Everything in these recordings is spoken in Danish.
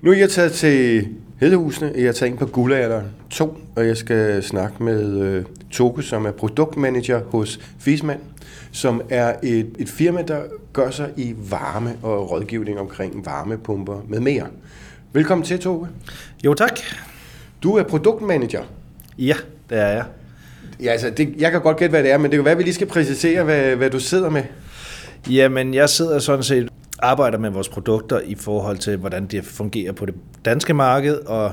Nu er jeg taget til Hedehusene, jeg er taget ind på Guldalderen 2, og jeg skal snakke med Toke, som er produktmanager hos Fiesmann, som er et firma, der gør sig i varme og rådgivning omkring varmepumper med mere. Velkommen til, Toke. Jo, tak. Du er produktmanager. Ja, det er jeg. Ja, altså, jeg kan godt gætte, hvad det er, men det kan være, at vi lige skal præcisere, hvad du sidder med. Jamen, jeg sidder sådan set arbejder med vores produkter i forhold til, hvordan de fungerer på det danske marked, og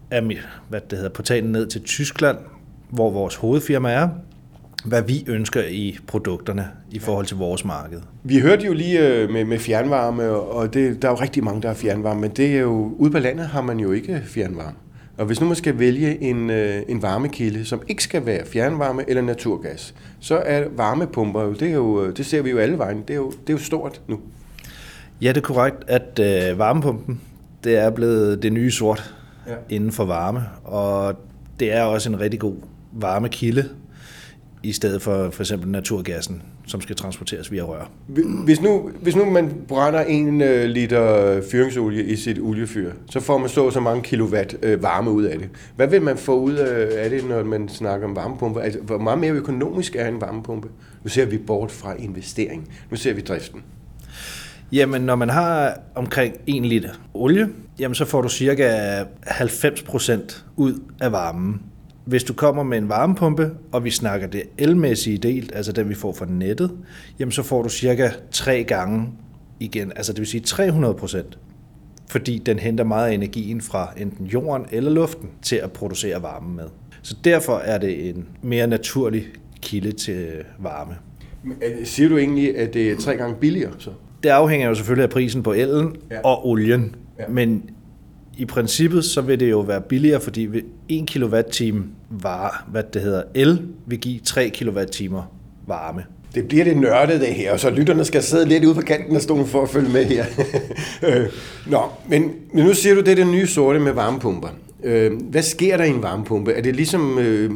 er portalen ned til Tyskland, hvor vores hovedfirma er, hvad vi ønsker i produkterne i forhold til vores marked. Vi hørte jo lige med fjernvarme, og der er jo rigtig mange, der har fjernvarme, men det er jo, ude på landet har man jo ikke fjernvarme. Og hvis nu man skal vælge en varmekilde, som ikke skal være fjernvarme eller naturgas, så er varmepumper jo, det ser vi jo alle vejen, det er jo stort nu. Ja, det er korrekt, at varmepumpen, det er blevet det nye sort inden for varme, og det er også en rigtig god varmekilde, i stedet for eksempel naturgassen, som skal transporteres via rør. Hvis nu man brænder 1 liter fyringsolie i sit oliefyr, så får man så mange kilowatt varme ud af det. Hvad vil man få ud af det, når man snakker om varmepumpe? Altså, hvor meget mere økonomisk er en varmepumpe? Nu ser vi bort fra investering. Nu ser vi driften. Jamen, når man har omkring 1 liter olie, jamen, så får du cirka 90% ud af varmen. Hvis du kommer med en varmepumpe, og vi snakker det elmæssige del, altså den vi får fra nettet, jamen så får du cirka 3 gange igen, altså det vil sige 300%, fordi den henter meget af energien fra enten jorden eller luften til at producere varme med. Så derfor er det en mere naturlig kilde til varme. Siger du egentlig, at det er 3 gange billigere så? Det afhænger jo selvfølgelig af prisen på ellen og olien, men i princippet så vil det jo være billigere, fordi 1 kilowatt-time el vil give 3 kilowatt-timer varme. Det bliver det nørdede det her, og så lytterne skal sidde lidt ude på kanten af stolen for at følge med her. Men nu siger du, det er det nye sorte med varmepumper. Hvad sker der i en varmepumpe? Er det ligesom...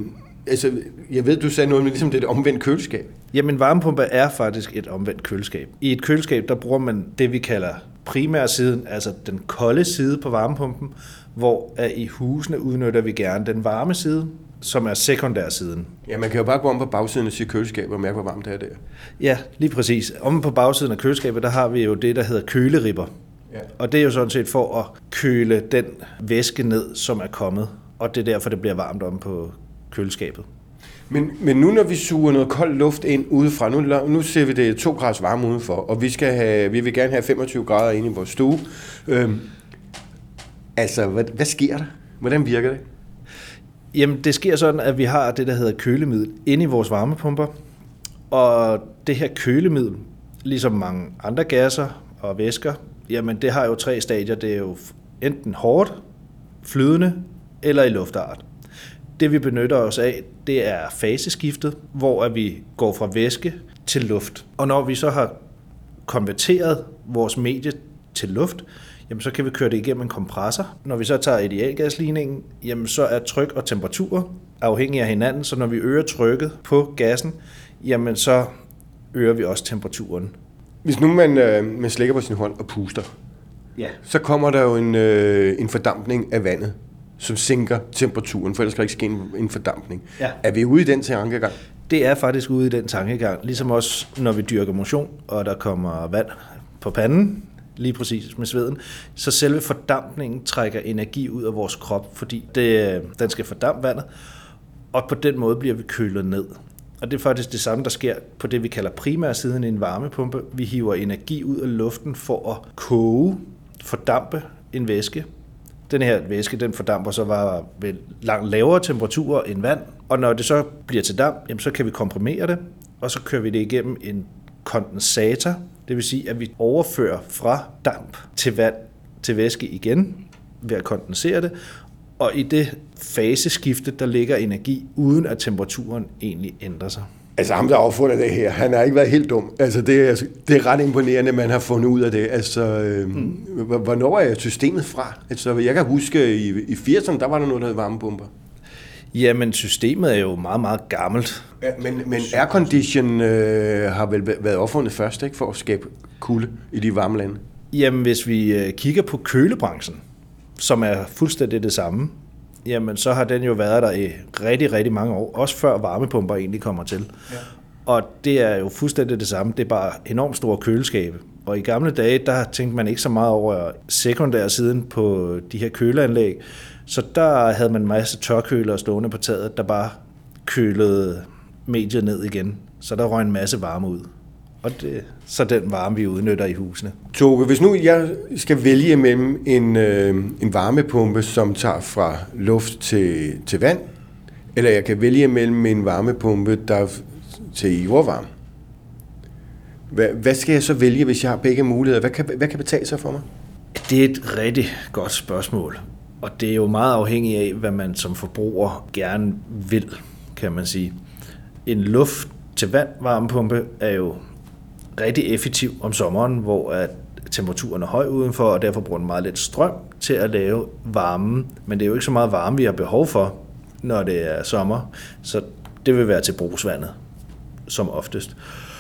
jeg ved, du sagde noget, men ligesom det er et omvendt køleskab. Jamen, varmepumpe er faktisk et omvendt køleskab. I et køleskab, der bruger man det, vi kalder primærsiden, altså den kolde side på varmepumpen, hvor i husene udnytter vi gerne den varme side, som er sekundærsiden. Ja, man kan jo bare gå om på bagsiden af sit køleskab og mærke, hvor varmt det er der. Ja, lige præcis. Om på bagsiden af køleskabet, der har vi jo det, der hedder køleribber. Ja. Og det er jo sådan set for at køle den væske ned, som er kommet. Og det er derfor, det bliver varmt om på køleskabet. Men nu når vi suger noget kold luft ind udefra, nu ser vi det 2 graders varme udenfor, og vi vil gerne have 25 grader inde i vores stue. Hvad sker der? Hvordan virker det? Jamen, det sker sådan, at vi har det, der hedder kølemiddel inde i vores varmepumper. Og det her kølemiddel, ligesom mange andre gasser og væsker, jamen det har jo 3 stadier. Det er jo enten hårdt, flydende eller i luftart. Det vi benytter os af, det er faseskiftet, hvor vi går fra væske til luft. Og når vi så har konverteret vores medie til luft, jamen så kan vi køre det igennem en kompressor. Når vi så tager idealgasligningen, jamen så er tryk og temperatur afhængige af hinanden, så når vi øger trykket på gassen, jamen så øger vi også temperaturen. Hvis nu man slækker på sin hånd og puster, så kommer der jo en fordampning af vandet, som sænker temperaturen, for ellers skal der ikke ske en fordampning. Ja. Er vi ude i den tankegang? Det er faktisk ude i den tankegang, ligesom også når vi dyrker motion, og der kommer vand på panden, lige præcis med sveden, så selve fordampningen trækker energi ud af vores krop, fordi den skal fordampe vandet, og på den måde bliver vi kølet ned. Og det er faktisk det samme, der sker på det, vi kalder primærsiden i en varmepumpe. Vi hiver energi ud af luften for at koge, fordampe en væske. Den her væske, den fordamper så bare ved langt lavere temperaturer end vand, og når det så bliver til damp, jamen, så kan vi komprimere det, og så kører vi det igennem en kondensator, det vil sige, at vi overfører fra damp til vand til væske igen ved at kondensere det, og i det faseskifte, der ligger energi, uden at temperaturen egentlig ændrer sig. Altså ham, der har opfundet det her, han har ikke været helt dum. Altså det er ret imponerende, at man har fundet ud af det. Altså, hvornår er systemet fra? Altså jeg kan huske, i 80'erne, der var der noget, der hed varmepumper. Jamen, systemet er jo meget, meget gammelt. Ja, men aircondition har vel været opfundet først, ikke, for at skabe kulde i de varme lande? Jamen, hvis vi kigger på kølebranchen, som er fuldstændig det samme, jamen så har den jo været der i rigtig, rigtig mange år, også før varmepumper egentlig kommer til. Ja. Og det er jo fuldstændig det samme, det er bare enormt store køleskabe. Og i gamle dage, der tænkte man ikke så meget over sekundær siden på de her køleanlæg, så der havde man en masse tørkøler stående på taget, der bare kølede mediet ned igen, så der røg en masse varme ud. Og det er så den varme, vi udnytter i husene. Toge, hvis nu jeg skal vælge mellem en varmepumpe, som tager fra luft til vand, eller jeg kan vælge mellem en varmepumpe, der til jordvarme, hvad skal jeg så vælge, hvis jeg har begge muligheder? Hvad kan betale sig for mig? Det er et rigtig godt spørgsmål, og det er jo meget afhængigt af, hvad man som forbruger gerne vil, kan man sige. En luft til vand varmepumpe er jo rigtig effektiv om sommeren, hvor at temperaturen er høj udenfor, og derfor bruger den meget lidt strøm til at lave varmen. Men det er jo ikke så meget varme, vi har behov for, når det er sommer, så det vil være til brugsvandet, som oftest.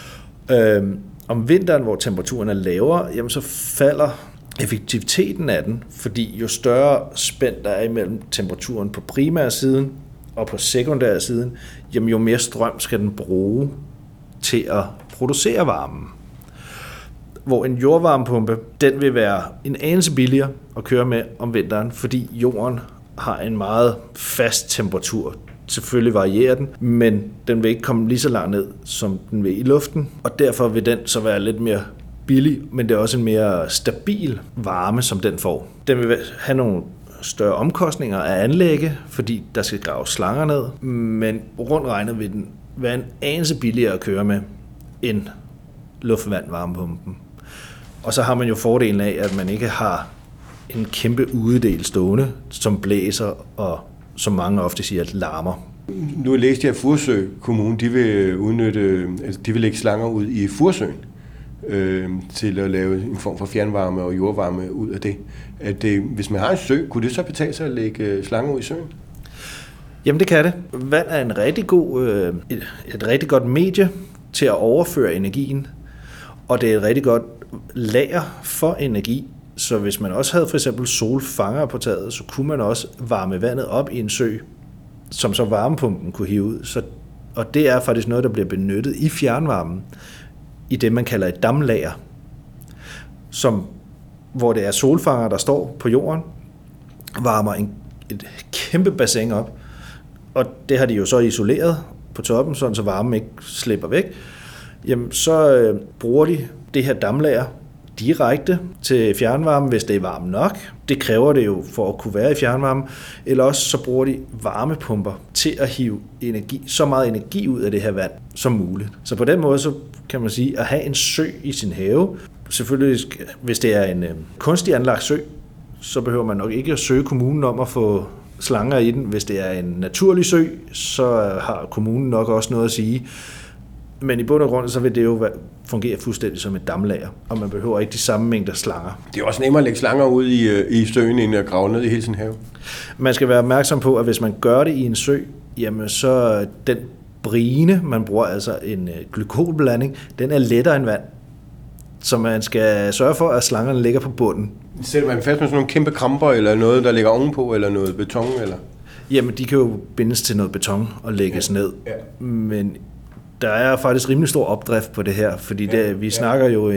Om vinteren, hvor temperaturen er lavere, jamen så falder effektiviteten af den, fordi jo større spænd der er imellem temperaturen på primærsiden og på sekundærsiden, jamen jo mere strøm skal den bruge til at producere varmen. Hvor en jordvarmepumpe, den vil være en anelse billigere at køre med om vinteren, fordi jorden har en meget fast temperatur. Selvfølgelig varierer den, men den vil ikke komme lige så langt ned, som den vil i luften, og derfor vil den så være lidt mere billig, men det er også en mere stabil varme, som den får. Den vil have nogle større omkostninger af anlægge, fordi der skal graves slanger ned, men rundt regnet vil den være en anelse billigere at køre med end luftvand-varmepumpen. Og så har man jo fordelen af, at man ikke har en kæmpe udedel stående, som blæser og som mange ofte siger, at larmer. Nu læste jeg, at Furesø Kommune, de vil lægge slanger ud i Furesøen til at lave en form for fjernvarme og jordvarme ud af det. Hvis man har en sø, kunne det så betale sig at lægge slanger ud i søen? Jamen det kan det. Vand er et rigtig godt medie til at overføre energien, og det er et rigtig godt lager for energi. Så hvis man også havde for eksempel solfanger på taget, så kunne man også varme vandet op i en sø, som så varmepumpen kunne hive ud. Og det er faktisk noget, der bliver benyttet i fjernvarmen, i det man kalder et damlager, hvor det er solfanger, der står på jorden, varmer et kæmpe bassin op, og det har de jo så isoleret på toppen, sådan så varmen ikke slipper væk. Jamen, så bruger de det her damlager direkte til fjernvarme, hvis det er varmt nok. Det kræver det jo for at kunne være i fjernvarme. Eller også så bruger de varmepumper til at hive så meget energi ud af det her vand som muligt. Så på den måde så kan man sige, at have en sø i sin have. Selvfølgelig, hvis det er en kunstig anlagt sø, så behøver man nok ikke at søge kommunen om at få slanger i den. Hvis det er en naturlig sø, så har kommunen nok også noget at sige. Men i bund og grund, så vil det jo fungere fuldstændig som et damlager, og man behøver ikke de samme mængder slanger. Det er også nemmere at lægge slanger ud i søen, end at grave ned i hele sin have. Man skal være opmærksom på, at hvis man gør det i en sø, jamen så den brine, man bruger, altså en glykolblanding, den er lettere end vand. Så man skal sørge for, at slangerne ligger på bunden. Sætter man fast med sådan nogle kæmpe kramper, eller noget, der ligger ovenpå, eller noget beton, eller? Jamen, de kan jo bindes til noget beton og lægges ned. Ja. Men der er faktisk rimelig stor opdrift på det her, fordi vi snakker jo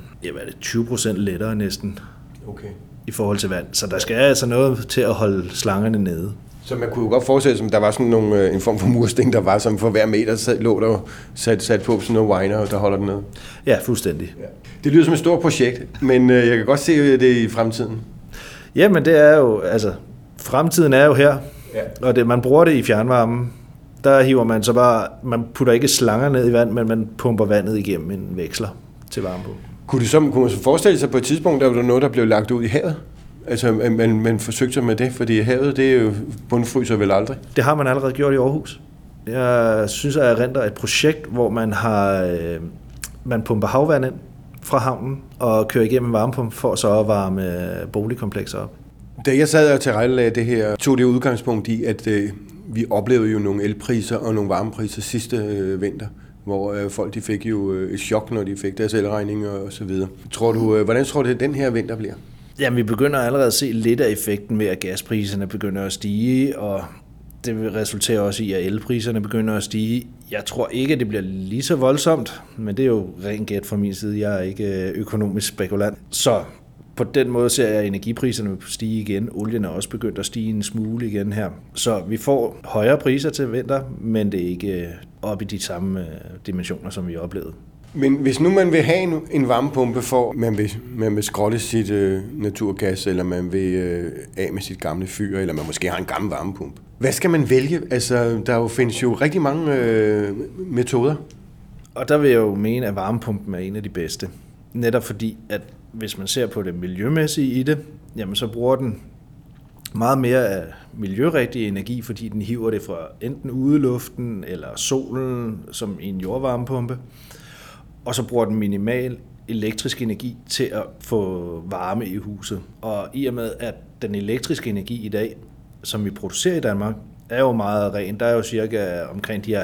20% lettere næsten i forhold til vand. Så der skal altså noget til at holde slangerne nede. Så man kunne jo godt forestille sig, at der var sådan en form for mursten, der var som for hver meter lå der sat på sådan nogle winer, der holder den nede. Ja, fuldstændig. Ja. Det lyder som et stort projekt, men jeg kan godt se det i fremtiden. Jamen det er jo, fremtiden er jo her, og man bruger det i fjernvarmen. Der hiver man så bare, man putter ikke slanger ned i vand, men man pumper vandet igennem en veksler til varme på. Kunne man så forestille sig på et tidspunkt, der var noget, der blev lagt ud i havet? Altså, man forsøgte sig med det, fordi havet, det er jo bundfryser vel aldrig. Det har man allerede gjort i Aarhus. Jeg synes, at jeg erindrer et projekt, hvor man pumper havvand ind fra havnen og kører igennem en varmepumpe for så at varme boligkomplekser op. Da jeg sad og tilrettelagde det her, tog det udgangspunkt i, at vi oplevede jo nogle elpriser og nogle varmepriser sidste vinter, hvor folk de fik jo et chok, når de fik deres elregninger og så videre. Hvordan tror du, at den her vinter bliver? Jamen, vi begynder allerede at se lidt af effekten med, at gaspriserne begynder at stige, og det vil resultere også i, at elpriserne begynder at stige. Jeg tror ikke, at det bliver lige så voldsomt, men det er jo ren gæt fra min side. Jeg er ikke økonomisk spekulant. Så på den måde ser jeg, at energipriserne stige igen. Olien er også begyndt at stige en smule igen her. Så vi får højere priser til vinter, men det er ikke op i de samme dimensioner, som vi oplevede. Men hvis nu man vil have en varmepumpe, for man vil skrotte sit naturgas, eller man vil af med sit gamle fyr, eller man måske har en gammel varmepumpe. Hvad skal man vælge? Altså, findes jo rigtig mange metoder. Og der vil jeg jo mene, at varmepumpen er en af de bedste. Netop fordi, at hvis man ser på det miljømæssige i det, jamen så bruger den meget mere af miljørigtig energi, fordi den hiver det fra enten udeluften eller solen, som i en jordvarmepumpe. Og så bruger den minimal elektrisk energi til at få varme i huset. Og i og med, at den elektriske energi i dag, som vi producerer i Danmark, er jo meget ren. Der er jo cirka omkring de her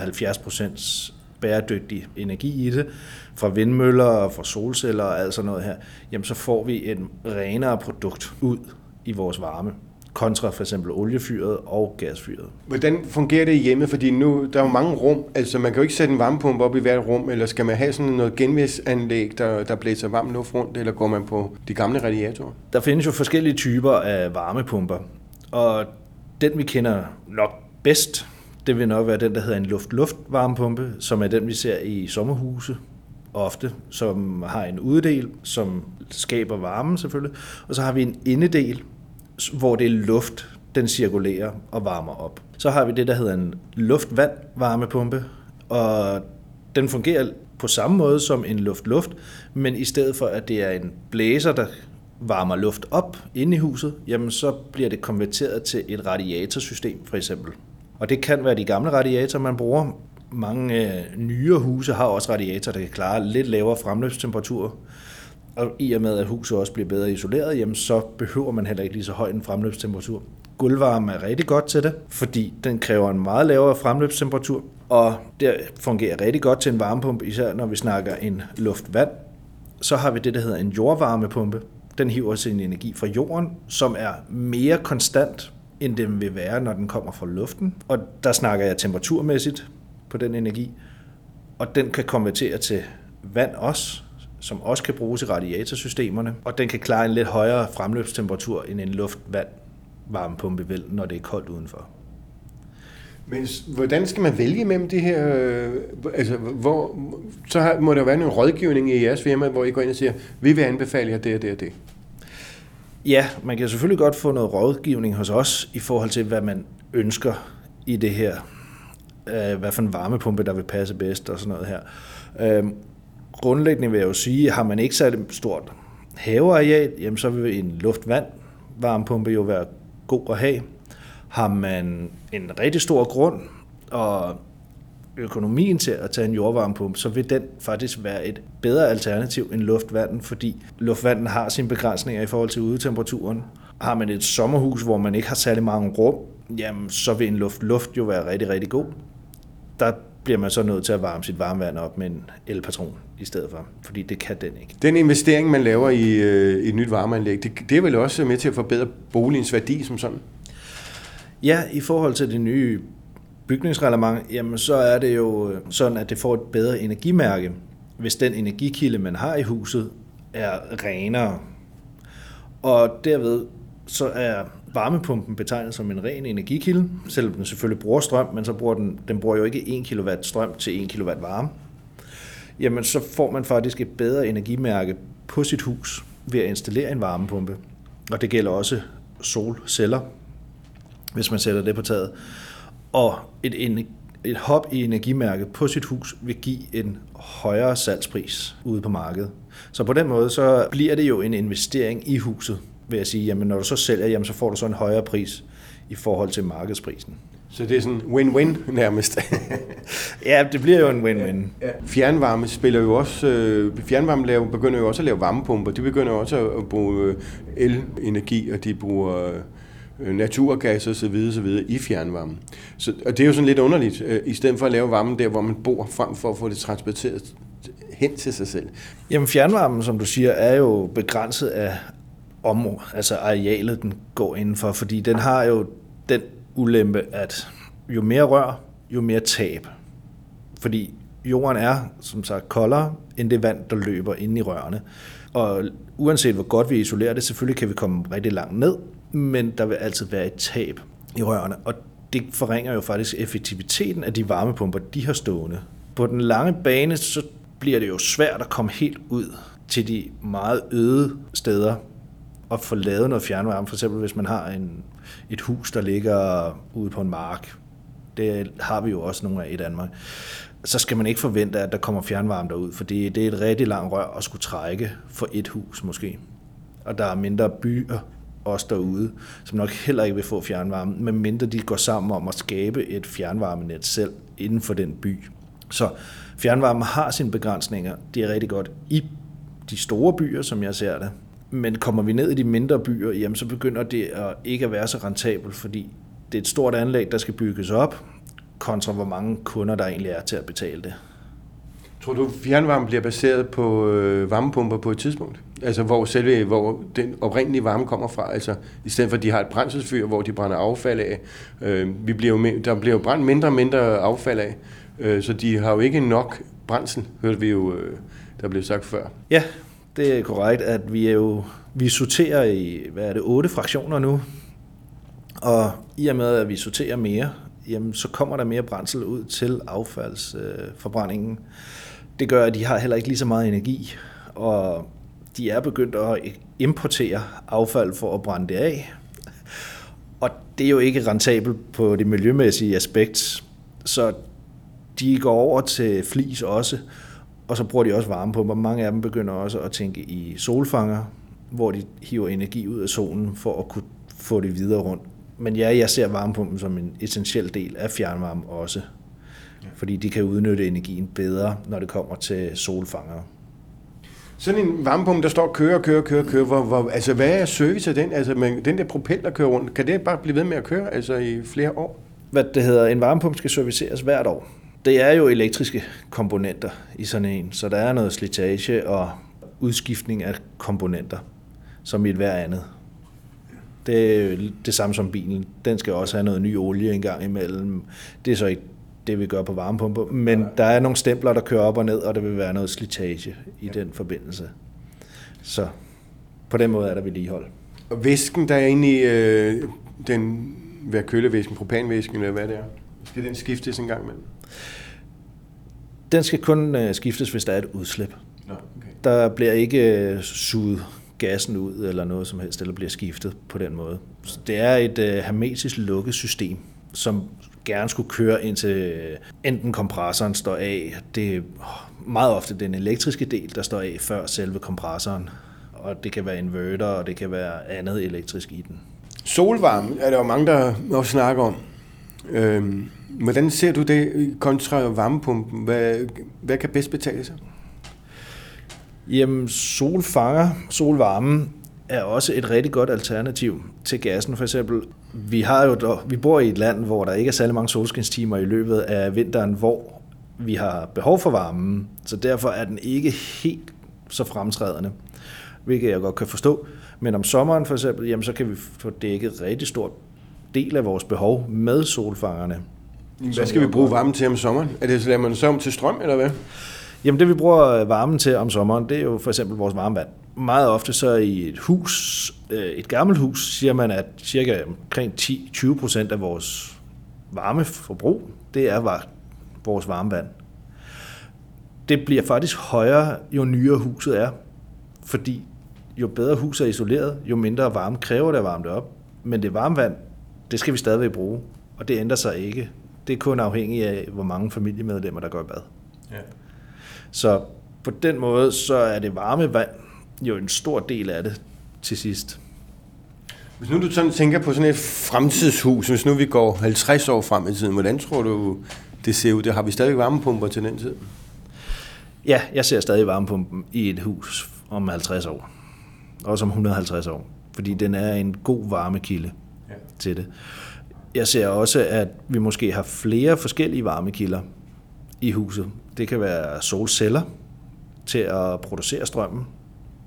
70% bæredygtig energi i det, fra vindmøller og fra solceller og alt sådan noget her. Jamen så får vi et renere produkt ud i vores varme, kontra for eksempel oliefyret og gasfyret. Hvordan fungerer det i hjemmet? Fordi nu, der er jo mange rum, altså man kan jo ikke sætte en varmepumpe op i hvert rum, eller skal man have sådan noget genvæksanlæg, der blæser varm luft rundt, eller går man på de gamle radiatorer? Der findes jo forskellige typer af varmepumper, og den vi kender nok bedst, det vil nok være den, der hedder en luft-luft-varmepumpe, som er den, vi ser i sommerhuse ofte, som har en uddel, som skaber varmen selvfølgelig, og så har vi en indedel, hvor det er luft, den cirkulerer og varmer op. Så har vi det, der hedder en luft-vand-varmepumpe, og den fungerer på samme måde som en luft-luft, men i stedet for, at det er en blæser, der varmer luft op inde i huset, jamen så bliver det konverteret til et radiatorsystem for eksempel. Og det kan være de gamle radiatorer, man bruger. Mange nyere huse har også radiatorer, der kan klare lidt lavere fremløbstemperatur. Og i og med, at huset også bliver bedre isoleret, jamen så behøver man heller ikke lige så høj en fremløbstemperatur. Gulvvarme er rigtig godt til det, fordi den kræver en meget lavere fremløbstemperatur, og det fungerer rigtig godt til en varmepumpe, især når vi snakker en luft-vand. Så har vi det, der hedder en jordvarmepumpe. Den hiver sin energi fra jorden, som er mere konstant, end den vil være, når den kommer fra luften. Og der snakker jeg temperaturmæssigt på den energi, og den kan konvertere til vand også, som også kan bruges i radiatorsystemerne, og den kan klare en lidt højere fremløbstemperatur end en luft-vand-varmepumpe vil, når det er koldt udenfor. Men hvordan skal man vælge mellem det her? Så må der være en rådgivning i jeres firma, hvor I går ind og siger, vi vil anbefale jer det og det og det. Ja, man kan selvfølgelig godt få noget rådgivning hos os i forhold til, hvad man ønsker i det her. Hvad for en varmepumpe, der vil passe bedst og sådan noget her. Grundlæggende vil jeg jo sige, har man ikke særlig stort haveareal, jamen så vil en luft-vand varmepumpe jo være god at have. Har man en rigtig stor grund og økonomien til at tage en jordvarmepumpe, så vil den faktisk være et bedre alternativ end luftvanden, fordi luftvanden har sine begrænsninger i forhold til udetemperaturen. Har man et sommerhus, hvor man ikke har særlig mange rum, jamen så vil en luft jo være rigtig, rigtig god. Der bliver man så nødt til at varme sit varmevand op med en elpatron i stedet for, fordi det kan den ikke. Den investering, man laver i et nyt varmeanlæg, det er vel også med til at forbedre boligens værdi som sådan? Ja, i forhold til det nye bygningsreglement, jamen så er det jo sådan, at det får et bedre energimærke, hvis den energikilde, man har i huset, er renere. Og derved så er varmepumpen betegnet som en ren energikilde, selvom den selvfølgelig bruger strøm, men så bruger den bruger jo ikke 1 kW strøm til 1 kW varme. Jamen så får man faktisk et bedre energimærke på sit hus ved at installere en varmepumpe. Og det gælder også solceller, hvis man sætter det på taget. Og et hop i energimærket på sit hus vil give en højere salgspris ude på markedet. Så på den måde så bliver det jo en investering i huset, vil jeg sige. Jamen når du så sælger, jamen, så får du så en højere pris i forhold til markedsprisen. Så det er sådan win-win nærmest. Ja, det bliver jo en win-win. Ja. Fjernvarme spiller jo også, fjernvarme begynder jo også at lave varmepumper. De begynder jo også at bruge elenergi, og de bruger naturgas og så videre i fjernvarmen. Og det er jo sådan lidt underligt, i stedet for at lave varmen der, hvor man bor, frem for at få det transporteret hen til sig selv. Jamen fjernvarmen, som du siger, er jo begrænset af altså arealet, den går indenfor, fordi den har jo den ulempe, at jo mere rør, jo mere tab. Fordi jorden er, som sagt, koldere end det vand, der løber inde i rørene. Og uanset hvor godt vi isolerer det, selvfølgelig kan vi komme rigtig langt ned, men der vil altid være et tab i rørene. Og det forringer jo faktisk effektiviteten af de varmepumper, de har stående. På den lange bane, så bliver det jo svært at komme helt ud til de meget øde steder og få lavet noget fjernvarme. For eksempel hvis man har et hus, der ligger ude på en mark. Det har vi jo også nogle af i Danmark. Så skal man ikke forvente, at der kommer fjernvarme derud, for det er et rigtig langt rør at skulle trække for et hus måske. Og der er mindre byer også derude, som nok heller ikke vil få fjernvarme, medmindre de går sammen om at skabe et fjernvarmenet selv inden for den by. Så fjernvarme har sine begrænsninger. Det er rigtig godt i de store byer, som jeg ser det. Men kommer vi ned i de mindre byer, jamen så begynder det at ikke at være så rentabelt, fordi det er et stort anlæg, der skal bygges op, kontra hvor mange kunder, der egentlig er til at betale det. Tror du, fjernvarme bliver baseret på varmepumper på et tidspunkt? Altså hvor den oprindelige varme kommer fra? Altså i stedet for, at de har et brændselsfyr, hvor de brænder affald af. Der bliver jo brændt mindre og mindre affald af, så de har jo ikke nok brændsel, hørte vi jo, der blev sagt før. Ja, det er korrekt, at vi sorterer i, 8 fraktioner nu, og i og med, at vi sorterer mere, jamen, så kommer der mere brændsel ud til affaldsforbrændingen. Det gør, at de har heller ikke lige så meget energi, og de er begyndt at importere affald for at brænde det af. Og det er jo ikke rentabelt på det miljømæssige aspekt, så de går over til flis også, og så bruger de også varmepumper. Mange af dem begynder også at tænke i solfanger, hvor de hiver energi ud af solen for at kunne få det videre rundt. Men ja, jeg ser varmepumpen som en essentiel del af fjernvarme også, fordi de kan udnytte energien bedre, når det kommer til solfangere. Sådan en varmepumpe, der står og kører, altså hvad er service af den? Altså den der propel, der kører rundt, kan det bare blive ved med at køre altså i flere år? En varmepumpe skal serviceres hvert år. Det er jo elektriske komponenter i sådan en, så der er noget slitage og udskiftning af komponenter, som i et hver andet. Det er det samme som bilen. Den skal også have noget ny olie en gang imellem. Det er så ikke det, vi gør på varmepumper. Men der er nogle stempler, der kører op og ned, og der vil være noget slitage i den forbindelse. Så på den måde er der vedligehold. Og væsken, der er inde i den kølevæsken, propanvæsken, eller hvad det er, skal den skiftes en gang imellem? Den skal kun skiftes, hvis der er et udslip. Nå, okay. Der bliver ikke suget gassen ud eller noget som helst, eller bliver skiftet på den måde. Så det er et hermetisk lukket system, som gerne skulle køre indtil enten kompressoren står af. Det er meget ofte den elektriske del, der står af før selve kompressoren. Og det kan være inverter, og det kan være andet elektrisk i den. Solvarme er der jo mange, der også snakker om. Hvordan ser du det kontra varmepumpen? Hvad kan bedst betale sig? Jamen, solvarme er også et rigtig godt alternativ til gassen. For eksempel, vi bor i et land, hvor der ikke er særlig mange solskinstimer i løbet af vinteren, hvor vi har behov for varmen. Så derfor er den ikke helt så fremtrædende, hvilket jeg godt kan forstå. Men om sommeren for eksempel, jamen, så kan vi få dækket rigtig stor del af vores behov med solfangerne. Hvad skal vi bruge varmen til om sommeren? Er det så lader man så om til strøm, eller hvad? Jamen det vi bruger varmen til om sommeren, det er jo for eksempel vores varmevand. Meget ofte så i et hus, et gammelt hus, siger man, at cirka omkring 10-20% af vores varmeforbrug, det er vores varmevand. Det bliver faktisk højere, jo nyere huset er, fordi jo bedre huset er isoleret, jo mindre varme kræver det at varme det op. Men det varmevand, det skal vi stadigvæk bruge, og det ændrer sig ikke. Det er kun afhængigt af, hvor mange familiemedlemmer, der går i bad. Ja. Så på den måde, så er det varme vand jo en stor del af det til sidst. Hvis nu du sådan tænker på sådan et fremtidshus, hvis nu vi går 50 år frem i tiden, hvordan tror du, det ser ud? Har vi stadig varmepumper til den tid? Ja, jeg ser stadig varmepumpen i et hus om 50 år. Også om 150 år. Fordi den er en god varmekilde til det. Jeg ser også, at vi måske har flere forskellige varmekilder i huset. Det kan være solceller til at producere strømmen.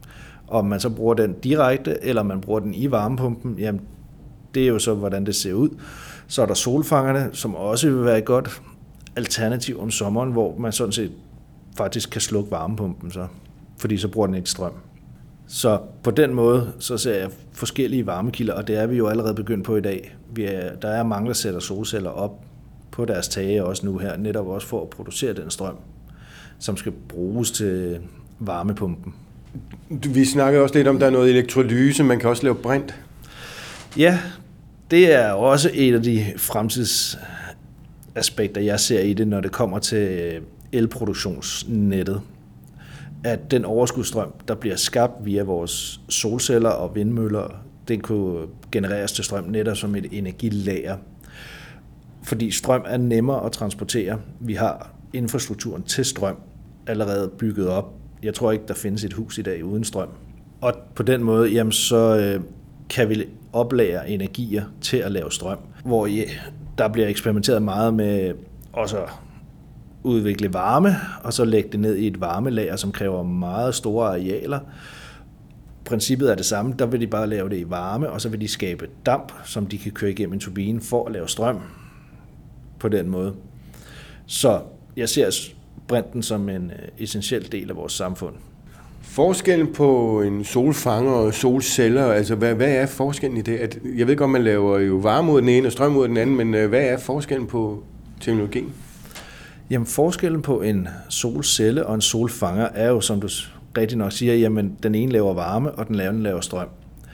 Om man så bruger den direkte, eller man bruger den i varmepumpen, jamen det er jo så, hvordan det ser ud. Så er der solfangerne, som også vil være et godt alternativ om sommeren, hvor man sådan set faktisk kan slukke varmepumpen så, fordi så bruger den ikke strøm. Så på den måde, så ser jeg forskellige varmekilder, og det er vi jo allerede begyndt på i dag. Der er mange, der sætter solceller op på deres tage også nu her, netop også for at producere den strøm, som skal bruges til varmepumpen. Vi snakkede også lidt om, der er noget elektrolyse, man kan også lave brint. Ja, det er også et af de fremtidsaspekter, jeg ser i det, når det kommer til elproduktionsnettet. At den overskudsstrøm, der bliver skabt via vores solceller og vindmøller, den kunne genereres til strøm netop som et energilager. Fordi strøm er nemmere at transportere. Vi har infrastrukturen til strøm allerede bygget op. Jeg tror ikke, der findes et hus i dag uden strøm. Og på den måde, jamen, så kan vi oplære energier til at lave strøm, hvor der bliver eksperimenteret meget med også at udvikle varme, og så lægge det ned i et varmelager, som kræver meget store arealer. Princippet er det samme, der vil de bare lave det i varme, og så vil de skabe damp, som de kan køre igennem en turbine for at lave strøm på den måde. Så jeg ser brinten som en essentiel del af vores samfund. Forskellen på en solfanger og solceller, altså hvad er forskellen i det? Jeg ved godt, man laver jo varme ud af den ene og strøm ud af den anden, men hvad er forskellen på teknologien? Jamen forskellen på en solcelle og en solfanger er jo, som du rigtig nok siger, jamen den ene laver varme, og den anden laver strøm.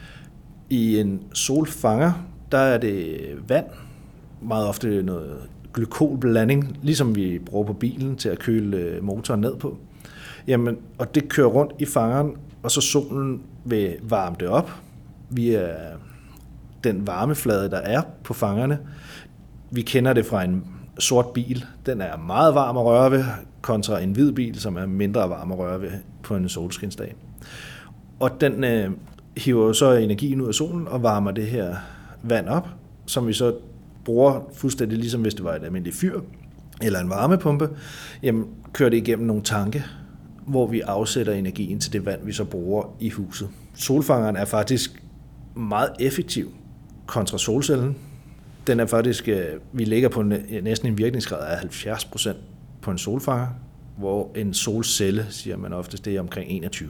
I en solfanger, der er det vand, meget ofte noget glykolblanding, ligesom vi bruger på bilen til at køle motoren ned på. Jamen, og det kører rundt i fangeren, og så solen vil varme det op via den varmeflade, der er på fangerne. Vi kender det fra en sort bil. Den er meget varm at røre ved, kontra en hvid bil, som er mindre varm at røre ved på en solskinsdag. Og den hiver så energien ud af solen og varmer det her vand op, som vi så bruger fuldstændig ligesom hvis det var et almindeligt fyr eller en varmepumpe. Jamen, kører det igennem nogle tanke, hvor vi afsætter energien til det vand, vi så bruger i huset. Solfangeren er faktisk meget effektiv kontra solcellen. Den er faktisk, vi ligger på næsten en virkningsgrad af 70% på en solfanger, hvor en solcelle, siger man oftest, det er omkring 21.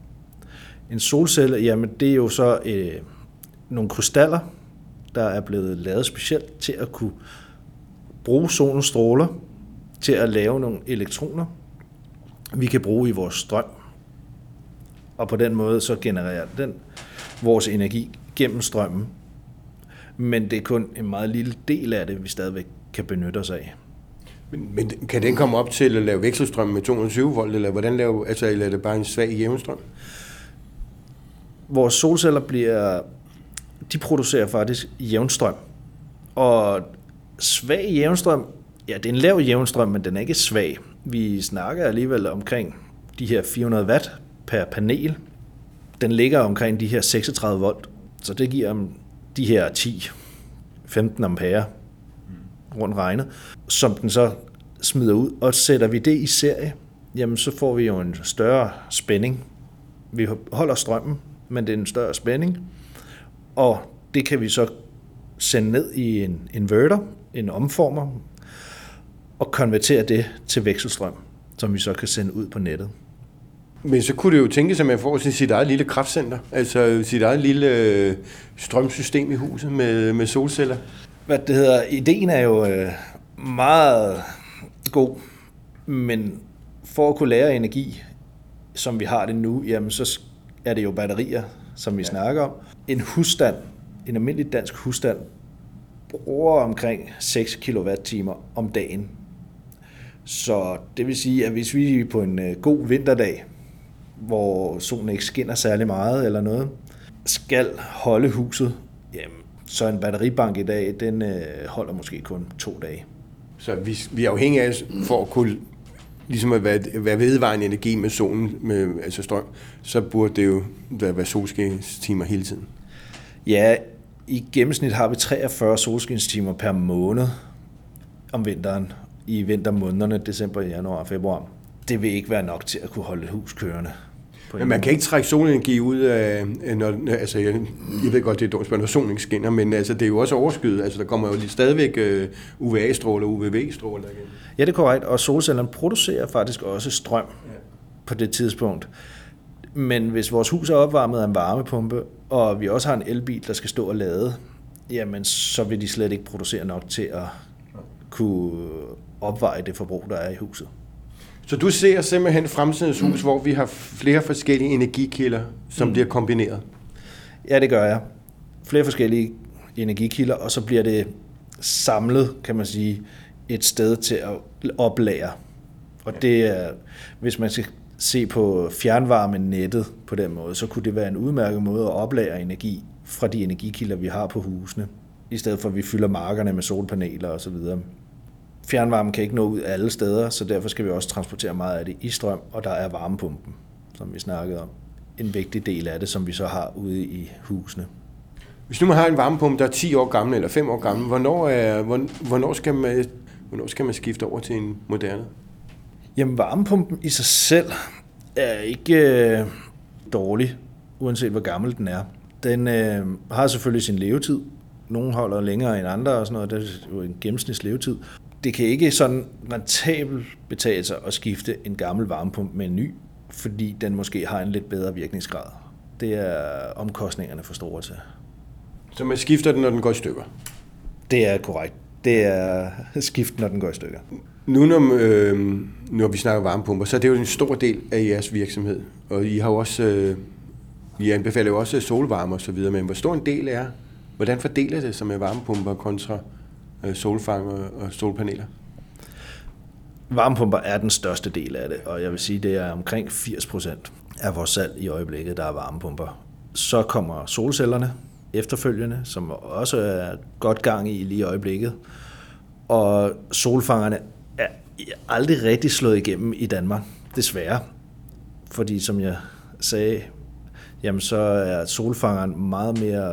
En solcelle, jamen det er jo så nogle krystaller, der er blevet lavet specielt til at kunne bruge solens stråler til at lave nogle elektroner, vi kan bruge i vores strøm. Og på den måde så genererer den vores energi gennem strømmen. Men det er kun en meget lille del af det, vi stadigvæk kan benytte os af. Men kan den komme op til at lave vekselstrøm med 220 volt, eller hvordan lave, altså, eller er det bare en svag jævnstrøm? Vores solceller de producerer faktisk jævnstrøm. Og svag jævnstrøm, ja, det er en lav jævnstrøm, men den er ikke svag. Vi snakker alligevel omkring de her 400 watt per panel. Den ligger omkring de her 36 volt, så det giver de her 10-15 ampere rundt regnet, som den så smider ud. Og sætter vi det i serie, jamen så får vi jo en større spænding. Vi holder strømmen, men det er en større spænding. Og det kan vi så sende ned i en inverter, en omformer, og konvertere det til vekselstrøm, som vi så kan sende ud på nettet. Men så kunne det jo tænkes, at man får sit eget lille kraftcenter, altså sit eget lille strømsystem i huset med solceller. Ideen er jo meget god, men for at kunne lære energi, som vi har det nu, jamen så er det jo batterier, som vi snakker om. En almindelig dansk husstand, bruger omkring 6 kWh om dagen. Så det vil sige, at hvis vi på en god vinterdag, hvor solen ikke skinner særlig meget eller noget, skal holde huset, jamen, så en batteribank i dag, den holder måske kun 2 dage. Så vi er afhængige af, for at kunne ligesom at være vedvarende energi med solen, altså strøm, så burde det jo være solskinstimer hele tiden. Ja, i gennemsnit har vi 43 solskinstimer per måned om vinteren, i vintermånederne, december, januar og februar. Det vil ikke være nok til at kunne holde et hus kørende. Men man kan ikke trække solenergi ud af, altså jeg ved godt, det er dårligt, når solen ikke skinner, men altså, det er jo også overskyet. Altså der kommer jo stadigvæk UVA-stråler og UVB-stråler igen. Ja, det er korrekt, og solcellerne producerer faktisk også strøm på det tidspunkt. Men hvis vores hus er opvarmet af en varmepumpe, og vi også har en elbil, der skal stå og lade, jamen så vil de slet ikke producere nok til at kunne opveje det forbrug, der er i huset. Så du ser simpelthen fremtidens hus, hvor vi har flere forskellige energikilder, som bliver kombineret? Ja, det gør jeg. Flere forskellige energikilder, og så bliver det samlet, kan man sige, et sted til at oplære. Og det er, hvis man skal se på fjernvarmenettet på den måde, så kunne det være en udmærket måde at oplære energi fra de energikilder, vi har på husene, i stedet for at vi fylder markerne med solpaneler osv. Fjernvarmen kan ikke nå ud alle steder, så derfor skal vi også transportere meget af det i strøm, og der er varmepumpen, som vi snakkede om. En vigtig del af det, som vi så har ude i husene. Hvis nu man har en varmepumpe, der er 10 år gammel eller 5 år gammel, hvornår skal man skifte over til en moderne? Jamen varmepumpen i sig selv er ikke dårlig, uanset hvor gammel den er. Den har selvfølgelig sin levetid. Nogle holder længere end andre og sådan noget. Det er jo en gennemsnitslevetid. Det kan ikke sådan rentabelt betale sig at skifte en gammel varmepumpe med en ny, fordi den måske har en lidt bedre virkningsgrad. Det er omkostningerne for store til. Så man skifter den, når den går i stykker? Det er korrekt. Det er skift, når den går i stykker. Nu når vi snakker varmepumper, så er det jo en stor del af jeres virksomhed. Og I har jo også, I anbefaler jo også solvarme og så videre, men hvor stor en del er, hvordan fordeler det sig med varmepumper kontra solfanger og solpaneler? Varmepumper er den største del af det, og jeg vil sige, det er omkring 80% af vores salg i øjeblikket, der er varmepumper. Så kommer solcellerne efterfølgende, som også er godt gang i lige i øjeblikket. Og solfangerne er aldrig rigtig slået igennem i Danmark, desværre. Fordi som jeg sagde, jamen så er solfangeren meget mere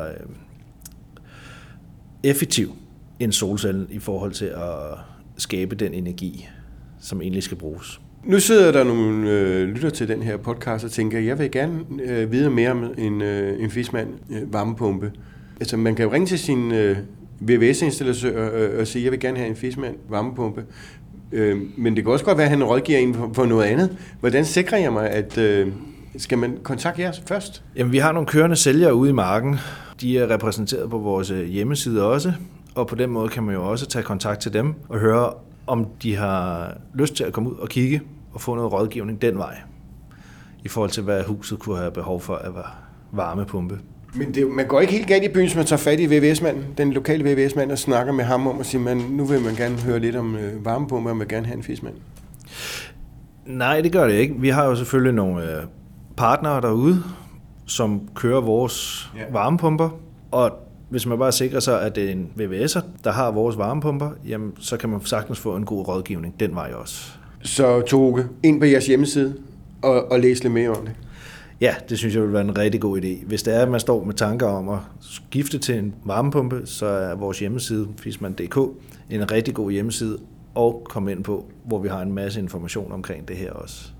effektiv end solcellen i forhold til at skabe den energi, som egentlig skal bruges. Nu sidder der nogle lytter til den her podcast og tænker, jeg vil gerne vide mere om en Viessmann varmepumpe. Altså man kan jo ringe til sin VVS-installatør og sige, jeg vil gerne have en Viessmann varmepumpe. Men det kan også godt være, at han rådgiver en på noget andet. Hvordan sikrer jeg mig, at skal man kontakte jer først? Jamen vi har nogle kørende sælgere ude i marken. De er repræsenteret på vores hjemmeside også. Og på den måde kan man jo også tage kontakt til dem og høre, om de har lyst til at komme ud og kigge og få noget rådgivning den vej, i forhold til, hvad huset kunne have behov for af varmepumpe. Men man går ikke helt galt i byen, hvis man tager fat i VVS-manden, den lokale VVS-mand, og snakker med ham om at sige, nu vil man gerne høre lidt om varmepumper, og man vil gerne have en Viessmann. Nej, det gør det ikke. Vi har jo selvfølgelig nogle partnere derude, som kører vores varmepumper, og hvis man bare sikrer sig, at det er en VVS'er, der har vores varmepumper, jamen, så kan man sagtens få en god rådgivning den vej også. Så Toge, ind på jeres hjemmeside og læs lidt mere om det. Ja, det synes jeg vil være en rigtig god idé. Hvis det er, at man står med tanker om at skifte til en varmepumpe, så er vores hjemmeside, viessmann.dk, en rigtig god hjemmeside, og komme ind på, hvor vi har en masse information omkring det her også.